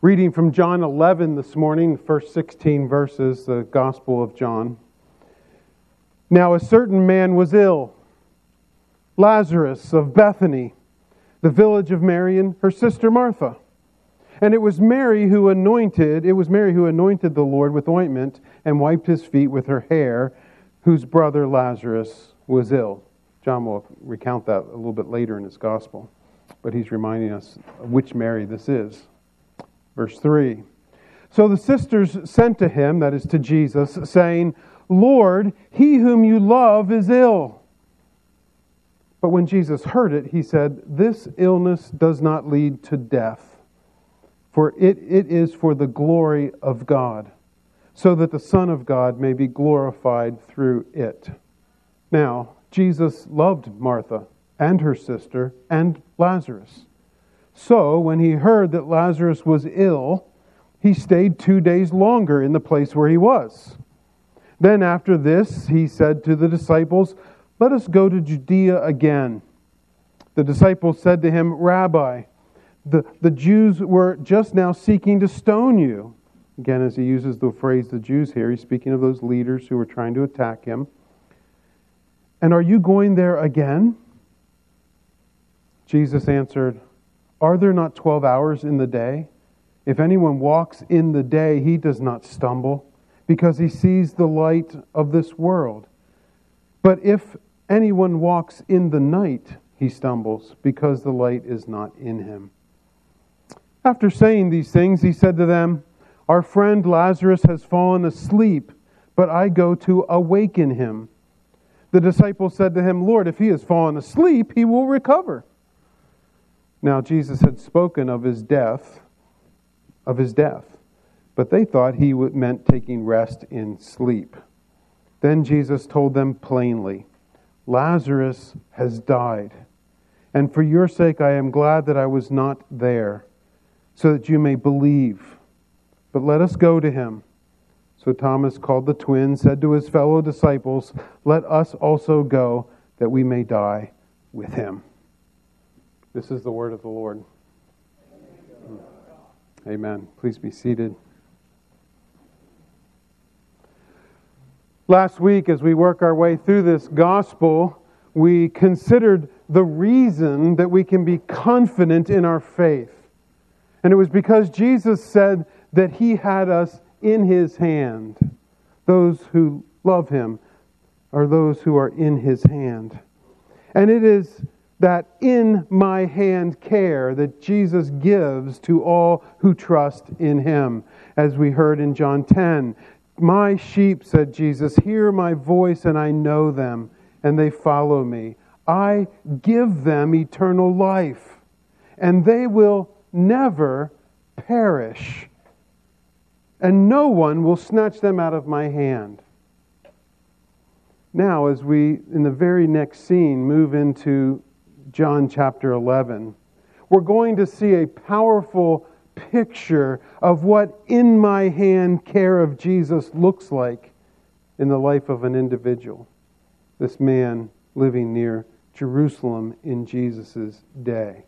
Reading from John 11 this morning, the first 16 verses, the Gospel of John. Now a certain man was ill, Lazarus of Bethany, the village of Mary and her sister Martha. And it was Mary who anointed the Lord with ointment and wiped his feet with her hair, whose brother Lazarus was ill. John will recount that a little bit later in his Gospel, but he's reminding us which Mary this is. Verse 3. So the sisters sent to him, that is to Jesus, saying, Lord, he whom you love is ill. But when Jesus heard it, he said, This illness does not lead to death, for it is for the glory of God, so that the Son of God may be glorified through it. Now, Jesus loved Martha and her sister and Lazarus. So, when he heard that Lazarus was ill, he stayed 2 days longer in the place where he was. Then after this, he said to the disciples, Let us go to Judea again. The disciples said to him, Rabbi, the Jews were just now seeking to stone you. Again, as he uses the phrase the Jews here, he's speaking of those leaders who were trying to attack him. And are you going there again? Jesus answered, Are there not 12 hours in the day? If anyone walks in the day, he does not stumble, because he sees the light of this world. But if anyone walks in the night, he stumbles, because the light is not in him. After saying these things, he said to them, Our friend Lazarus has fallen asleep, but I go to awaken him. The disciples said to him, Lord, if he has fallen asleep, he will recover. Now Jesus had spoken of his death, but they thought he meant taking rest in sleep. Then Jesus told them plainly, Lazarus has died, and for your sake I am glad that I was not there, so that you may believe. But let us go to him. So Thomas, called the twin, said to his fellow disciples, Let us also go, that we may die with him. This is the word of the Lord. Amen. Please be seated. Last week, as we work our way through this gospel, we considered the reason that we can be confident in our faith. And it was because Jesus said that he had us in his hand. Those who love him are those who are in his hand. And it is that in my hand care that Jesus gives to all who trust in him. As we heard in John 10, My sheep, said Jesus, hear my voice and I know them, and they follow me. I give them eternal life, and they will never perish, and no one will snatch them out of my hand. Now, as we, in the very next scene, move into John chapter 11, we're going to see a powerful picture of what in my hand care of Jesus looks like in the life of an individual. This man living near Jerusalem in Jesus' day.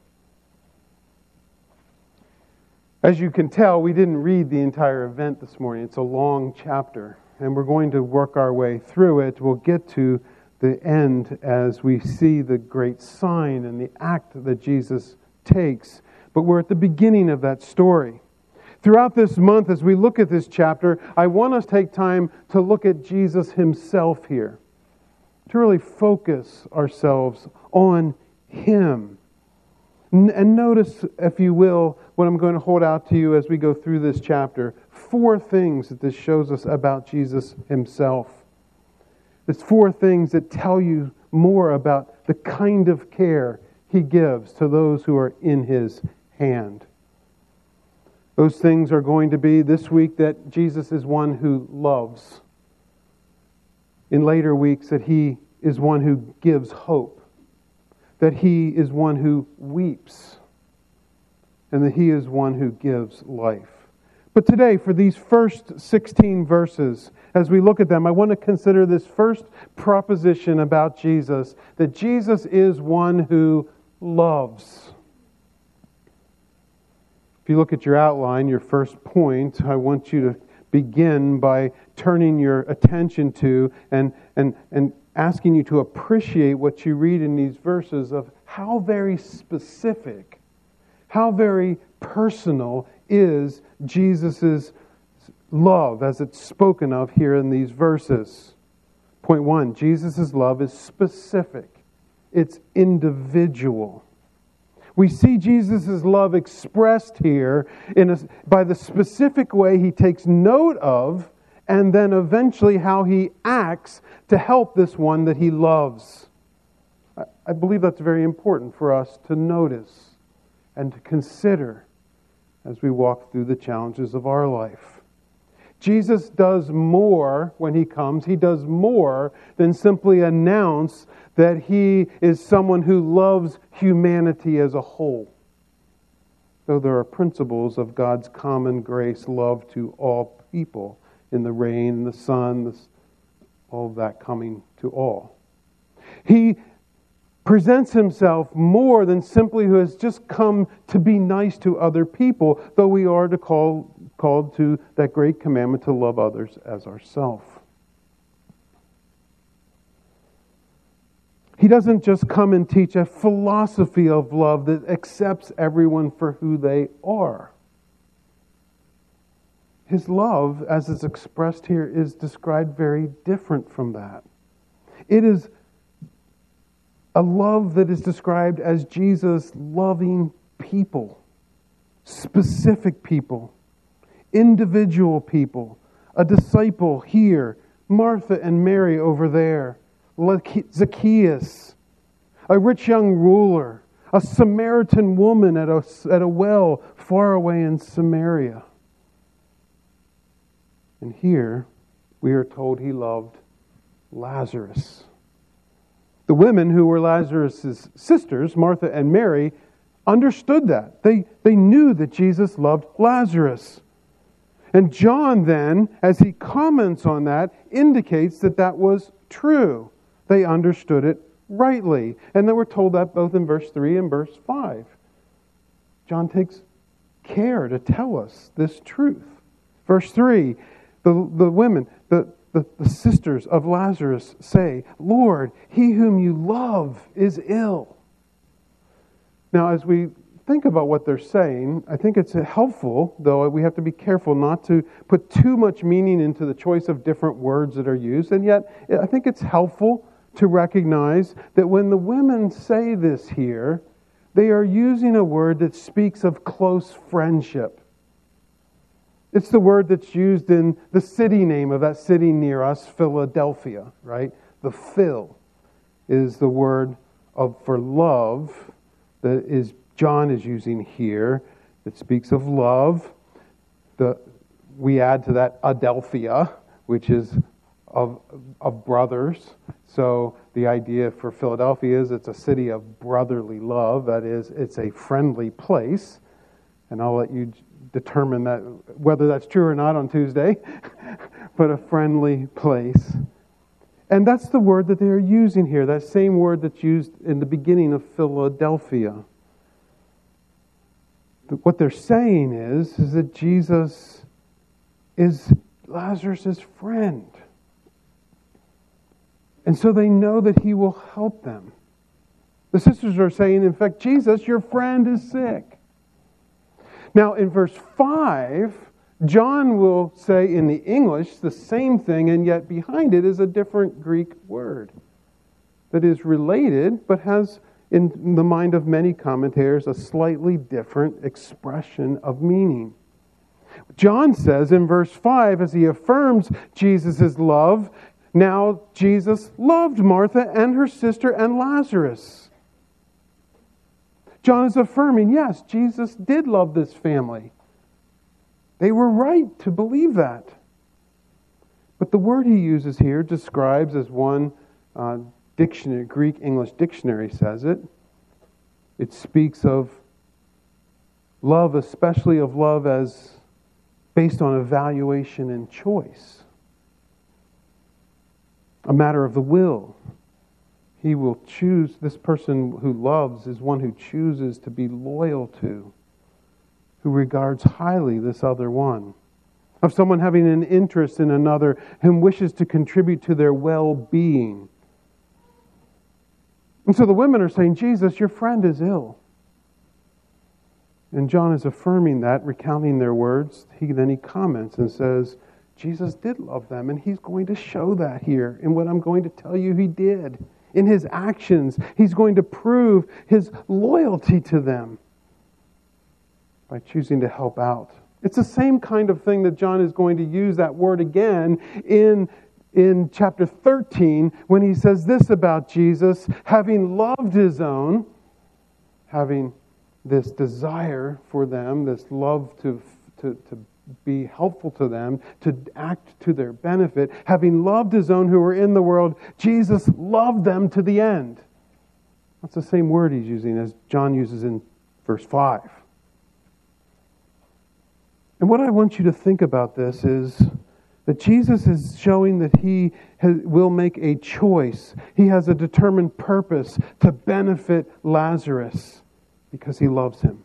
As you can tell, we didn't read the entire event this morning. It's a long chapter, and we're going to work our way through it. We'll get to the end as we see the great sign and the act that Jesus takes. But we're at the beginning of that story. Throughout this month, as we look at this chapter, I want us to take time to look at Jesus himself here, to really focus ourselves on him. And notice, if you will, what I'm going to hold out to you as we go through this chapter. 4 things that this shows us about Jesus himself. It's 4 things that tell you more about the kind of care he gives to those who are in his hand. Those things are going to be this week that Jesus is one who loves. In later weeks that he is one who gives hope. That he is one who weeps. And that he is one who gives life. But today, for these first 16 verses, as we look at them, I want to consider this first proposition about Jesus, that Jesus is one who loves. If you look at your outline, your first point, I want you to begin by turning your attention to and asking you to appreciate what you read in these verses of how very specific, how very personal is Jesus' love as it's spoken of here in these verses. Point 1, Jesus' love is specific. It's individual. We see Jesus' love expressed here by the specific way He takes note of and then eventually how He acts to help this one that He loves. I believe that's very important for us to notice and to consider as we walk through the challenges of our life. Jesus does more when He comes. He does more than simply announce that He is someone who loves humanity as a whole. Though there are principles of God's common grace love to all people in the rain, the sun, all of that coming to all. He presents Himself more than simply who has just come to be nice to other people, though we are called to that great commandment to love others as ourselves. He doesn't just come and teach a philosophy of love that accepts everyone for who they are. His love, as is expressed here, is described very different from that. It is a love that is described as Jesus loving people, specific people, individual people, a disciple here, Martha and Mary over there, Zacchaeus, a rich young ruler, a Samaritan woman at a well far away in Samaria. And here we are told He loved Lazarus. The women who were Lazarus' sisters, Martha and Mary, understood that. They knew that Jesus loved Lazarus. And John then, as he comments on that, indicates that that was true. They understood it rightly. And then we're told that both in verse 3 and verse 5. John takes care to tell us this truth. Verse 3, the women, the sisters of Lazarus say, "Lord, he whom you love is ill." Now, as we think about what they're saying, I think it's helpful, though we have to be careful not to put too much meaning into the choice of different words that are used. And yet, I think it's helpful to recognize that when the women say this here, they are using a word that speaks of close friendship. It's the word that's used in the city name of that city near us, Philadelphia, right? The Phil is the word for love that John is using here. It speaks of love. We add to that Adelphia, which is of brothers. So the idea for Philadelphia is it's a city of brotherly love. That is, it's a friendly place. And I'll let you determine that whether that's true or not on Tuesday. But a friendly place. And that's the word that they're using here. That same word that's used in the beginning of Philadelphia. What they're saying is that Jesus is Lazarus' friend. And so they know that He will help them. The sisters are saying, in fact, Jesus, your friend is sick. Now, in verse 5, John will say in the English the same thing, and yet behind it is a different Greek word that is related, but has, in the mind of many commentators, a slightly different expression of meaning. John says in verse 5, as he affirms Jesus' love, now Jesus loved Martha and her sister and Lazarus. John is affirming, yes, Jesus did love this family. They were right to believe that. But the word he uses here describes, as one dictionary, Greek English dictionary says it, it speaks of love, especially of love as based on evaluation and choice. A matter of the will. He will choose, this person who loves is one who chooses to be loyal to, who regards highly this other one, of someone having an interest in another whom wishes to contribute to their well-being. And so the women are saying, Jesus, your friend is ill. And John is affirming that, recounting their words. Then he comments and says, Jesus did love them, and he's going to show that here in what I'm going to tell you he did. In his actions, he's going to prove his loyalty to them by choosing to help out. It's the same kind of thing that John is going to use that word again in chapter 13 when he says this about Jesus, having loved his own, having this desire for them, this love to be helpful to them, to act to their benefit. Having loved his own who were in the world, Jesus loved them to the end. That's the same word he's using as John uses in verse 5. And what I want you to think about this is that Jesus is showing that he will make a choice. He has a determined purpose to benefit Lazarus because he loves him.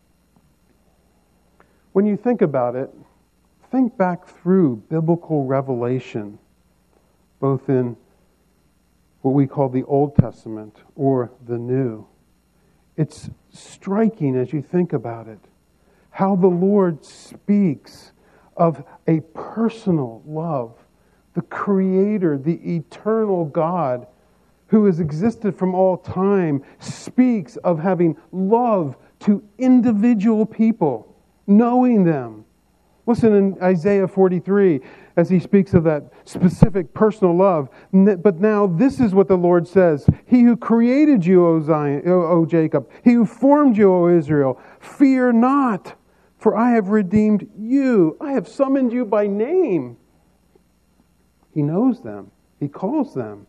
When you think about it, think back through biblical revelation, both in what we call the Old Testament or the New. It's striking as you think about it, how the Lord speaks of a personal love. The Creator, the eternal God, who has existed from all time, speaks of having love to individual people, knowing them. Listen in Isaiah 43 as he speaks of that specific personal love. But now this is what the Lord says. He who created you, O Zion, O Jacob, he who formed you, O Israel, fear not, for I have redeemed you. I have summoned you by name. He knows them. He calls them.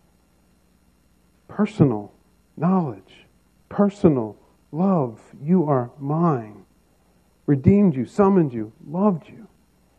Personal knowledge, personal love. You are mine. Redeemed you, summoned you, loved you.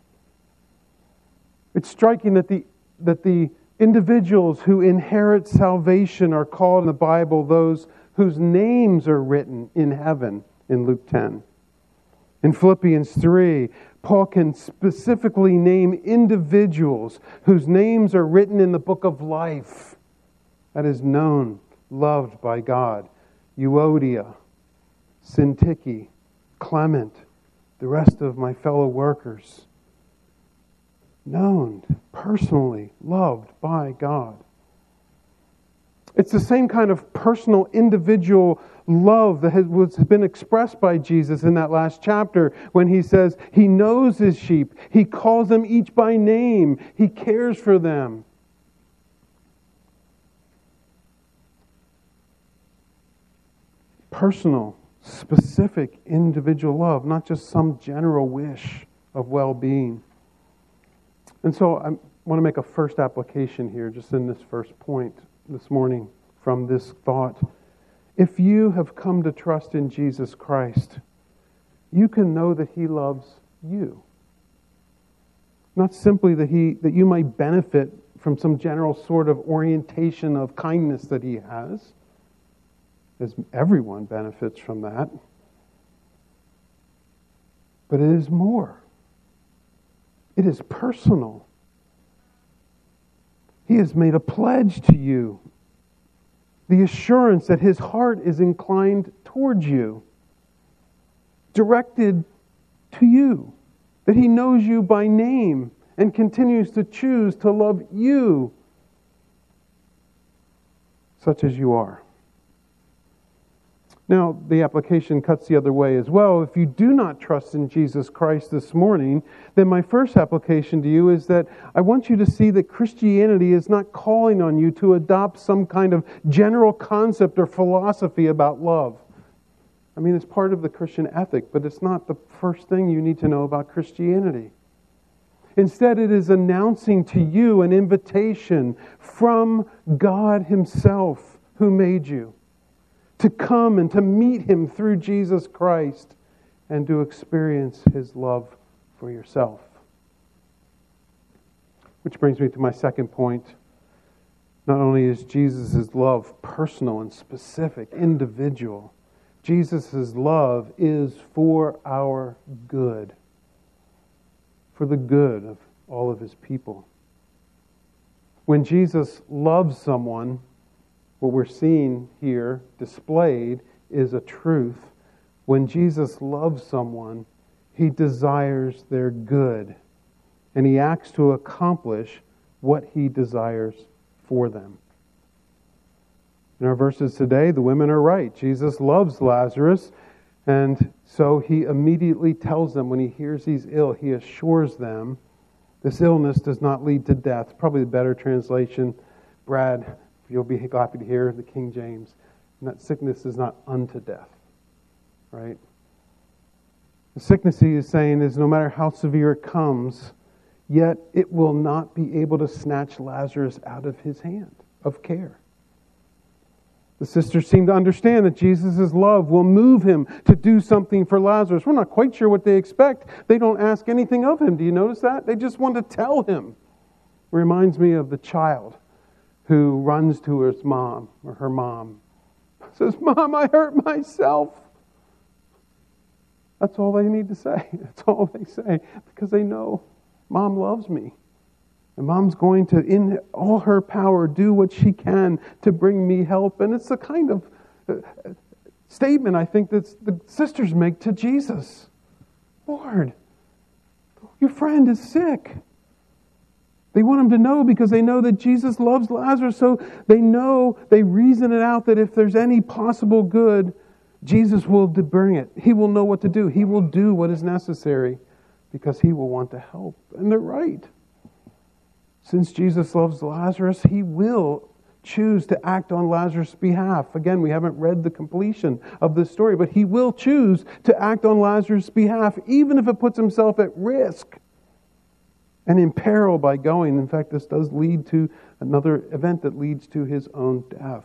It's striking that the individuals who inherit salvation are called in the Bible those whose names are written in heaven in Luke 10. In Philippians 3, Paul can specifically name individuals whose names are written in the book of life that is known, loved by God. Euodia, Syntyche, Clement, the rest of my fellow workers. Known, personally loved by God. It's the same kind of personal, individual love that has been expressed by Jesus in that last chapter when he says he knows his sheep. He calls them each by name. He cares for them. Personal, specific, individual love, not just some general wish of well-being. And so I want to make a first application here, just in this first point this morning from this thought. If you have come to trust in Jesus Christ, you can know that He loves you. Not simply that you might benefit from some general sort of orientation of kindness that He has, as everyone benefits from that. But it is more. It is personal. He has made a pledge to you. The assurance that His heart is inclined towards you. Directed to you. That He knows you by name and continues to choose to love you such as you are. Now, the application cuts the other way as well. If you do not trust in Jesus Christ this morning, then my first application to you is that I want you to see that Christianity is not calling on you to adopt some kind of general concept or philosophy about love. I mean, it's part of the Christian ethic, but it's not the first thing you need to know about Christianity. Instead, it is announcing to you an invitation from God Himself who made you, to come and to meet Him through Jesus Christ and to experience His love for yourself. Which brings me to my second point. Not only is Jesus' love personal and specific, individual, Jesus' love is for our good, for the good of all of his people. When Jesus loves someone, what we're seeing here displayed is a truth. When Jesus loves someone, he desires their good, and he acts to accomplish what he desires for them. In our verses today, the women are right. Jesus loves Lazarus, and so he immediately tells them when he hears he's ill, he assures them this illness does not lead to death. Probably the better translation, Brad, you'll be happy to hear the King James. And that sickness is not unto death, right? The sickness he is saying is no matter how severe it comes, yet it will not be able to snatch Lazarus out of his hand of care. The sisters seem to understand that Jesus' love will move him to do something for Lazarus. We're not quite sure what they expect. They don't ask anything of him. Do you notice that? They just want to tell him. It reminds me of the child who runs to his mom or her mom. Says, "Mom, I hurt myself." That's all they need to say. That's all they say because they know Mom loves me. And Mom's going to, in all her power, do what she can to bring me help. And it's the kind of statement I think that the sisters make to Jesus. Lord, your friend is sick. They want him to know because they know that Jesus loves Lazarus. So they know, they reason it out that if there's any possible good, Jesus will bring it. He will know what to do. He will do what is necessary because he will want to help. And they're right. Since Jesus loves Lazarus, he will choose to act on Lazarus' behalf. Again, we haven't read the completion of this story, but he will choose to act on Lazarus' behalf, even if it puts himself at risk and in peril by going. In fact, this does lead to another event that leads to his own death.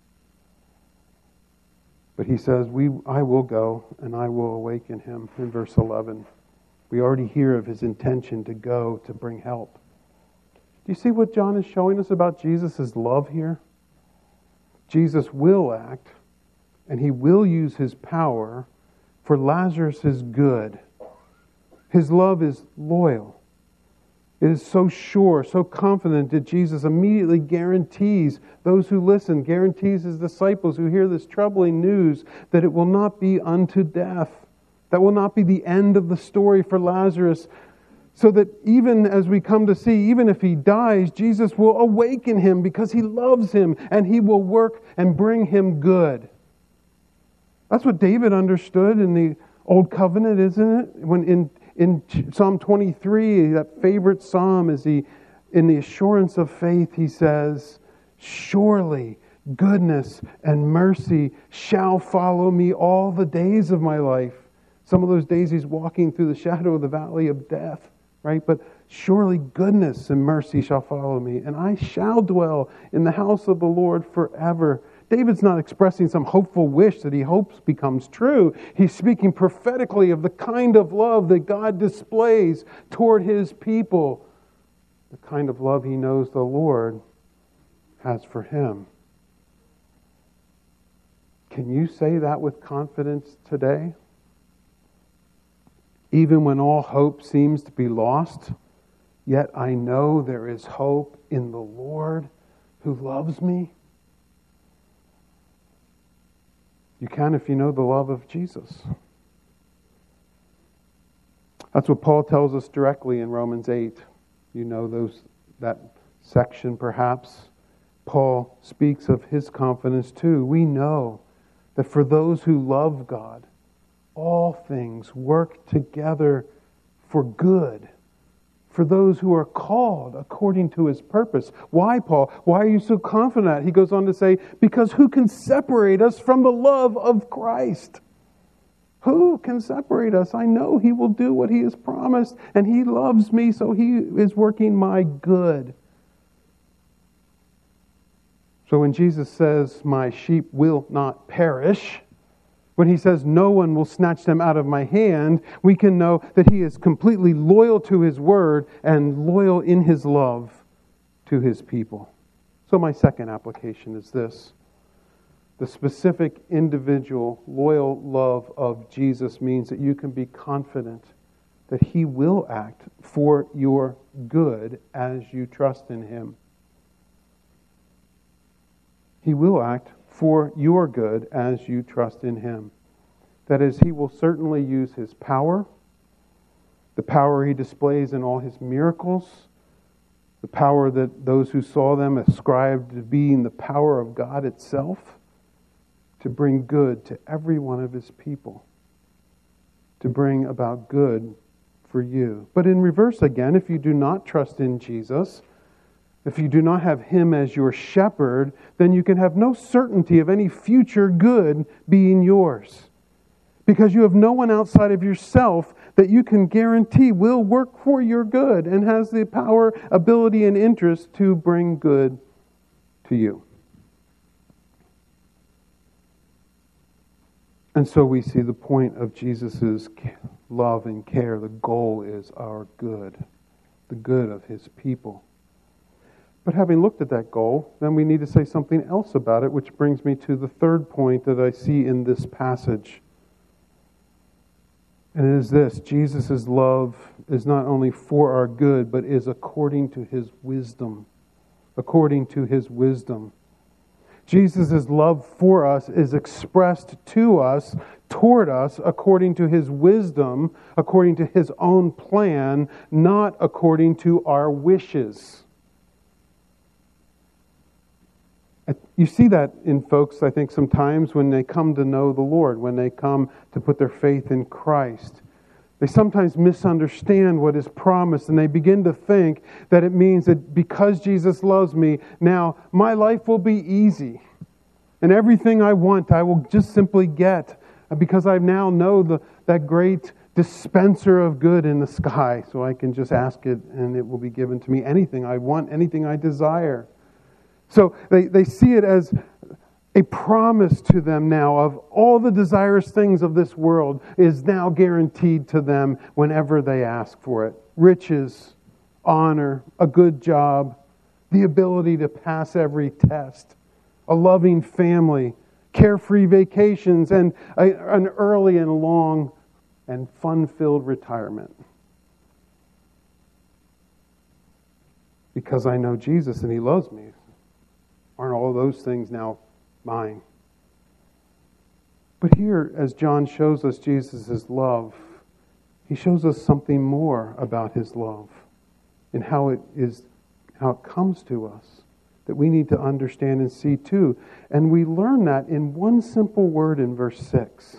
But he says, I will go and I will awaken him in verse 11. We already hear of his intention to go to bring help. Do you see what John is showing us about Jesus' love here? Jesus will act, and he will use his power for Lazarus' good. His love is loyal. It is so sure, so confident that Jesus immediately guarantees those who listen, guarantees his disciples who hear this troubling news that it will not be unto death. That will not be the end of the story for Lazarus. So that even as we come to see, even if he dies, Jesus will awaken him because he loves him and he will work and bring him good. That's what David understood in the Old Covenant, isn't it? When in Psalm 23, that favorite psalm, is in the assurance of faith, he says, "Surely goodness and mercy shall follow me all the days of my life." Some of those days he's walking through the shadow of the valley of death. Right? But surely goodness and mercy shall follow me, and I shall dwell in the house of the Lord forever. David's not expressing some hopeful wish that he hopes becomes true. He's speaking prophetically of the kind of love that God displays toward his people, the kind of love he knows the Lord has for him. Can you say that with confidence today? Even when all hope seems to be lost, yet I know there is hope in the Lord who loves me. You can if you know the love of Jesus. That's what Paul tells us directly in Romans 8. You know that section perhaps. Paul speaks of his confidence too. We know that for those who love God, all things work together for good, for those who are called according to his purpose. Why, Paul? Why are you so confident? He goes on to say, because who can separate us from the love of Christ? Who can separate us? I know he will do what he has promised, and he loves me, so he is working my good. So when Jesus says, "My sheep will not perish," when he says, "No one will snatch them out of my hand," we can know that he is completely loyal to his word and loyal in his love to his people. So my second application is this. The specific individual loyal love of Jesus means that you can be confident that He will act for your good as you trust in Him. He will act for your good as you trust in Him. That is, He will certainly use His power, the power He displays in all His miracles, the power that those who saw them ascribed to being the power of God itself, to bring good to every one of His people, to bring about good for you. But in reverse again, if you do not trust in Jesus, if you do not have Him as your shepherd, then you can have no certainty of any future good being yours. Because you have no one outside of yourself that you can guarantee will work for your good and has the power, ability, and interest to bring good to you. And so we see the point of Jesus' love and care. The goal is our good, the good of His people. But having looked at that goal, then we need to say something else about it, which brings me to the third point that I see in this passage. And it is this: Jesus' love is not only for our good, but is according to His wisdom. According to His wisdom. Jesus' love for us is expressed to us, toward us, according to His wisdom, according to His own plan, not according to our wishes. You see that in folks, I think, sometimes when they come to know the Lord, when they come to put their faith in Christ. They sometimes misunderstand what is promised, and they begin to think that it means that because Jesus loves me, now my life will be easy. And everything I want, I will just simply get. Because I now know that great dispenser of good in the sky, so I can just ask it and it will be given to me. Anything I want, anything I desire. So they see it as a promise to them now of all the desirous things of this world is now guaranteed to them whenever they ask for it. Riches, honor, a good job, the ability to pass every test, a loving family, carefree vacations, and an early and long and fun-filled retirement. Because I know Jesus and He loves me. Aren't all those things now mine? But here, as John shows us Jesus' love, he shows us something more about His love and how it comes to us that we need to understand and see too. And we learn that in one simple word in verse 6.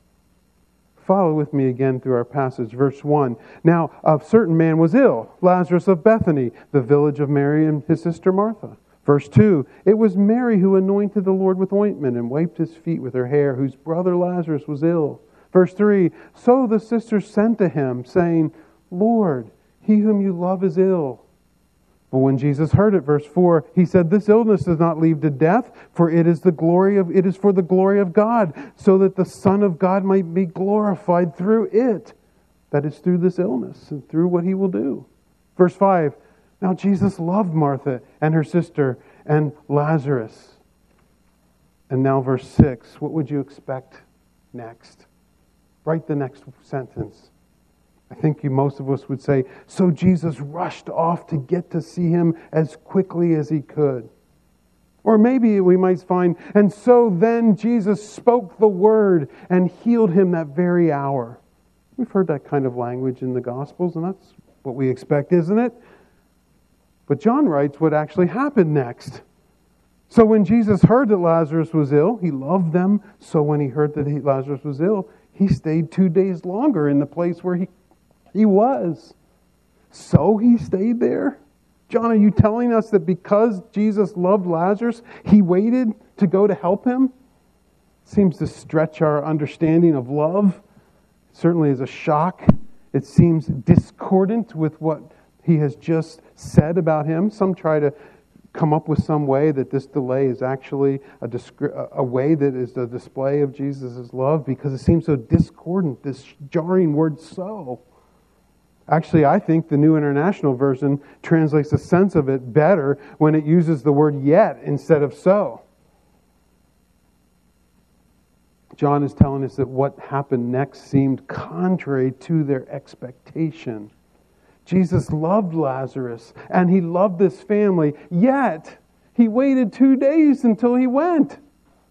Follow with me again through our passage. Verse 1. Now, a certain man was ill, Lazarus of Bethany, the village of Mary and his sister Martha. Verse 2, it was Mary who anointed the Lord with ointment and wiped His feet with her hair, whose brother Lazarus was ill. Verse 3, so the sisters sent to Him, saying, Lord, he whom you love is ill. But when Jesus heard it, verse 4, He said, this illness does not lead to death, for it is for the glory of God, so that the Son of God might be glorified through it. That is, through this illness and through what He will do. Verse 5, now Jesus loved Martha and her sister and Lazarus. And now verse 6, what would you expect next? Write the next sentence. I think most of us would say, so Jesus rushed off to get to see Him as quickly as He could. Or maybe we might find, and so then Jesus spoke the word and healed him that very hour. We've heard that kind of language in the Gospels, and that's what we expect, isn't it? But John writes what actually happened next. So when Jesus heard that Lazarus was ill, He loved them. So when He heard that Lazarus was ill, He stayed 2 days longer in the place where he was. So He stayed there? John, are you telling us that because Jesus loved Lazarus, He waited to go to help him? Seems to stretch our understanding of love. It certainly is a shock. It seems discordant with what He has just said about Him. Some try to come up with some way that this delay is actually a way that is a display of Jesus' love, because it seems so discordant, this jarring word so. Actually, I think the New International Version translates the sense of it better when it uses the word yet instead of so. John is telling us that what happened next seemed contrary to their expectation. Jesus loved Lazarus, and he loved this family, yet he waited 2 days until he went.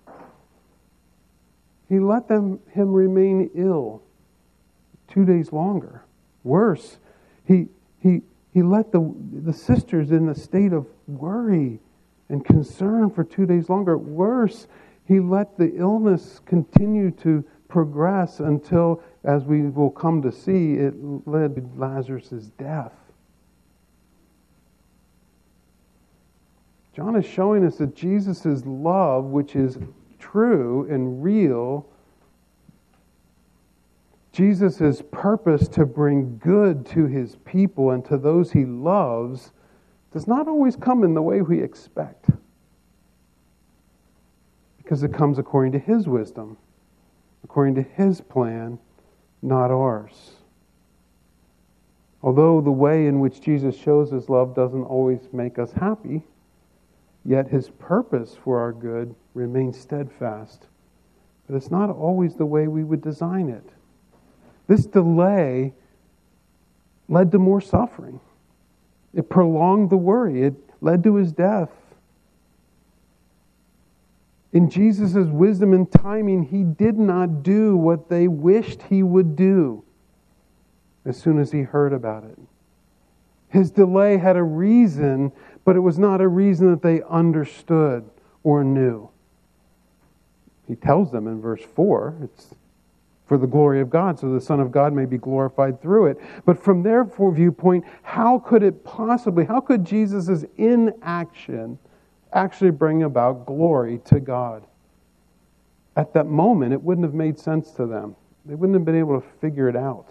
He let him remain ill 2 days longer. Worse, he let the sisters in a state of worry and concern for 2 days longer. Worse, he let the illness continue to progress until, as we will come to see, it led to Lazarus' death. John is showing us that Jesus' love, which is true and real, Jesus' purpose to bring good to his people and to those he loves, does not always come in the way we expect. Because it comes according to his wisdom, according to his plan, not ours. Although the way in which Jesus shows his love doesn't always make us happy, yet his purpose for our good remains steadfast. But it's not always the way we would design it. This delay led to more suffering. It prolonged the worry. It led to his death. In Jesus' wisdom and timing, he did not do what they wished he would do as soon as he heard about it. His delay had a reason, but it was not a reason that they understood or knew. He tells them in verse 4, it's for the glory of God, so the Son of God may be glorified through it. But from their viewpoint, how could Jesus' inaction actually bring about glory to God? At that moment, it wouldn't have made sense to them. They wouldn't have been able to figure it out.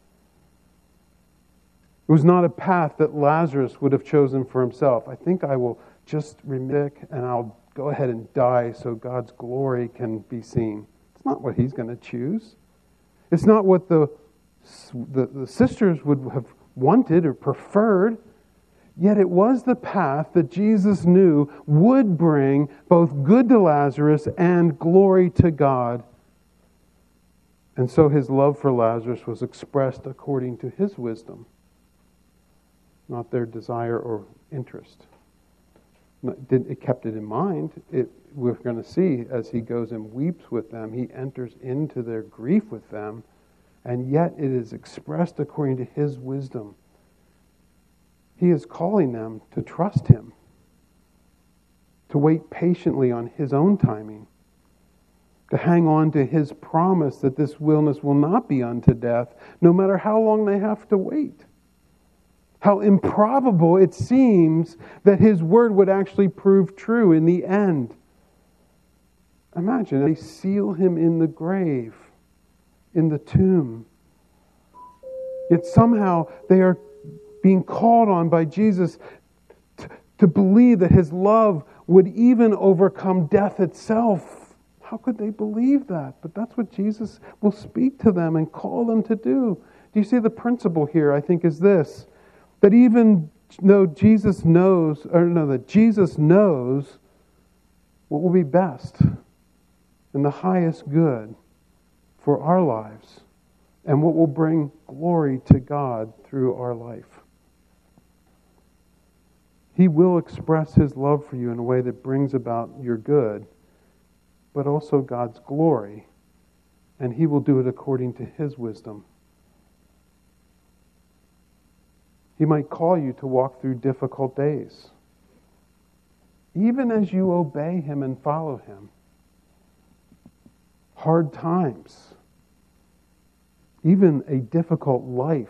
It was not a path that Lazarus would have chosen for himself. I think I will just remain sick and I'll go ahead and die so God's glory can be seen. It's not what he's going to choose. It's not what the sisters would have wanted or preferred. Yet it was the path that Jesus knew would bring both good to Lazarus and glory to God. And so his love for Lazarus was expressed according to his wisdom, not their desire or interest. It kept it in mind. We're going to see as he goes and weeps with them, he enters into their grief with them, and yet it is expressed according to his wisdom. He is calling them to trust him, to wait patiently on his own timing, to hang on to his promise that this illness will not be unto death, no matter how long they have to wait. How improbable it seems that his word would actually prove true in the end. Imagine, they seal him in the grave, in the tomb. Yet somehow they are being called on by Jesus to believe that his love would even overcome death itself. How could they believe that? But that's what Jesus will speak to them and call them to do. Do you see the principle here, I think, is this: that even though Jesus knows what will be best and the highest good for our lives and what will bring glory to God through our life. He will express his love for you in a way that brings about your good, but also God's glory, and he will do it according to his wisdom. He might call you to walk through difficult days, even as you obey him and follow him. Hard times, even a difficult life.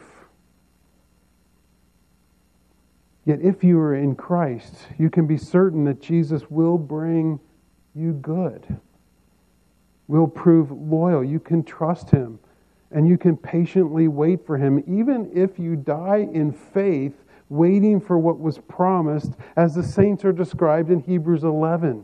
Yet if you are in Christ, you can be certain that Jesus will bring you good, will prove loyal. You can trust him, and you can patiently wait for him, even if you die in faith, waiting for what was promised, as the saints are described in Hebrews 11.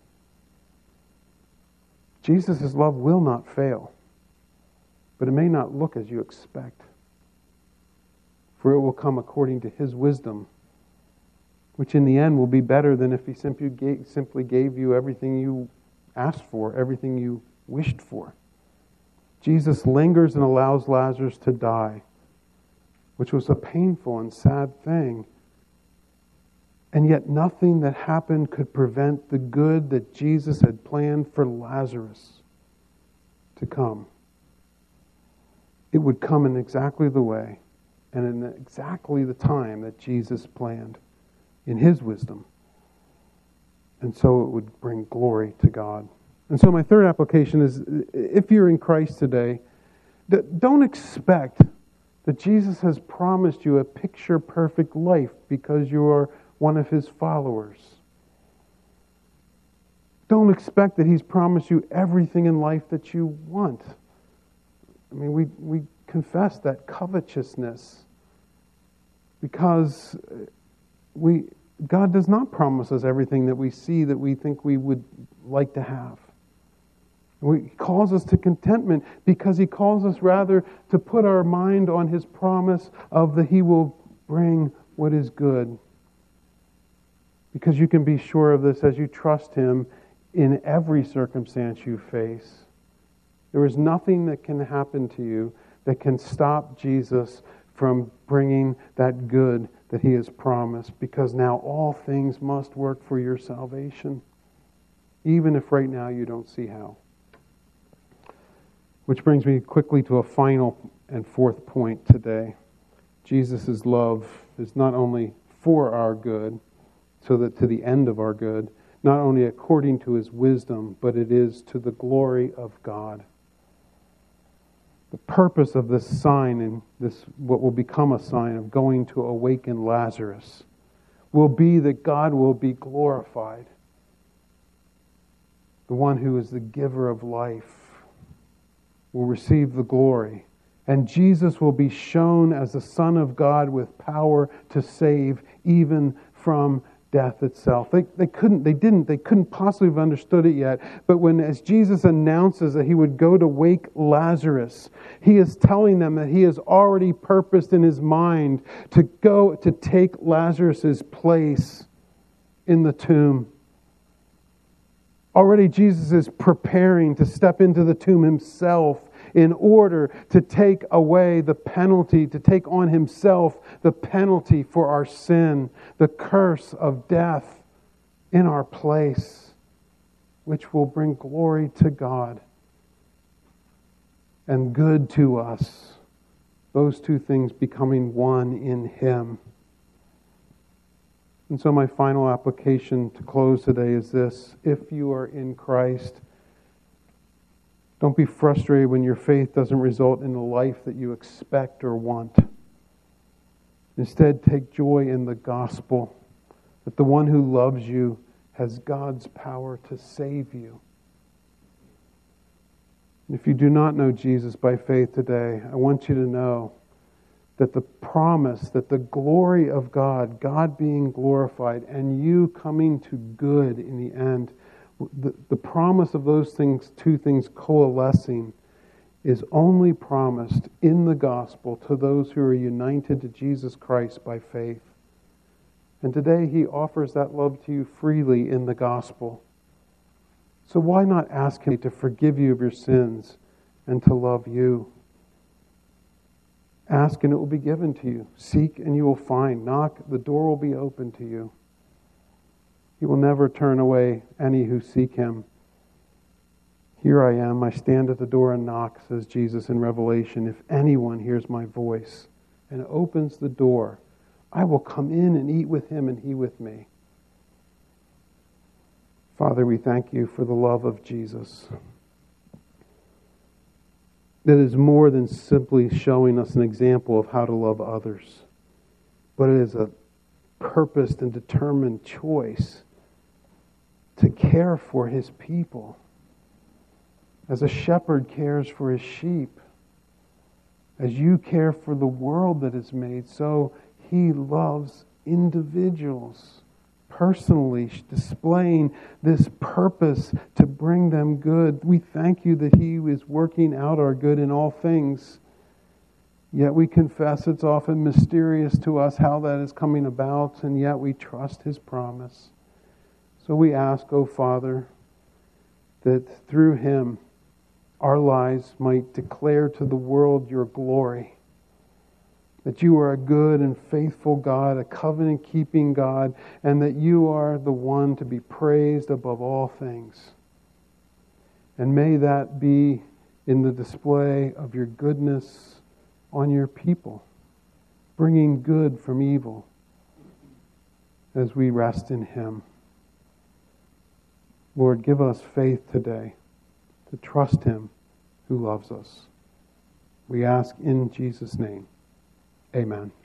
Jesus' love will not fail, but it may not look as you expect, for it will come according to his wisdom, which in the end will be better than if he simply gave you everything you asked for, everything you wished for. Jesus lingers and allows Lazarus to die, which was a painful and sad thing. And yet nothing that happened could prevent the good that Jesus had planned for Lazarus to come. It would come in exactly the way and in exactly the time that Jesus planned in His wisdom. And so it would bring glory to God. And so my third application is, if you're in Christ today, don't expect that Jesus has promised you a picture-perfect life because you are one of His followers. Don't expect that He's promised you everything in life that you want. I mean, we confess that covetousness because God does not promise us everything that we see that we think we would like to have. He calls us to contentment because He calls us rather to put our mind on His promise of that He will bring what is good. Because you can be sure of this as you trust Him in every circumstance you face. There is nothing that can happen to you that can stop Jesus from bringing that good that He has promised, because now all things must work for your salvation, even if right now you don't see how. Which brings me quickly to a final and fourth point today. Jesus' love is not only for our good, so that to the end of our good, not only according to His wisdom, but it is to the glory of God. The purpose of this sign, and this what will become a sign of going to awaken Lazarus, will be that God will be glorified. The one who is the giver of life will receive the glory. And Jesus will be shown as the Son of God with power to save even from death itself. They couldn't possibly have understood it yet. But as Jesus announces that He would go to wake Lazarus, He is telling them that He has already purposed in His mind to go to take Lazarus' place in the tomb. Already Jesus is preparing to step into the tomb Himself in order to take away the penalty, to take on Himself the penalty for our sin, the curse of death in our place, which will bring glory to God and good to us. Those two things becoming one in Him. And so my final application to close today is this: if you are in Christ, don't be frustrated when your faith doesn't result in the life that you expect or want. Instead, take joy in the gospel that the one who loves you has God's power to save you. If you do not know Jesus by faith today, I want you to know that the promise, that the glory of God, God being glorified, and you coming to good in the end, the promise of those things, two things coalescing, is only promised in the gospel to those who are united to Jesus Christ by faith. And today He offers that love to you freely in the gospel. So why not ask Him to forgive you of your sins and to love you? Ask and it will be given to you. Seek and you will find. Knock, the door will be open to you. He will never turn away any who seek Him. Here I am, I stand at the door and knock, says Jesus in Revelation. If anyone hears my voice and opens the door, I will come in and eat with him and he with me. Father, we thank you for the love of Jesus. That is more than simply showing us an example of how to love others, but it is a purposed and determined choice to care for His people. As a shepherd cares for his sheep, as you care for the world that is made, so He loves individuals personally, displaying this purpose to bring them good. We thank you that He is working out our good in all things. Yet we confess it's often mysterious to us how that is coming about, and yet we trust His promise. So we ask, O Father, that through Him our lives might declare to the world your glory. That you are a good and faithful God, a covenant-keeping God, and that you are the one to be praised above all things. And may that be in the display of your goodness on your people, bringing good from evil as we rest in Him. Lord, give us faith today to trust Him who loves us. We ask in Jesus' name. Amen.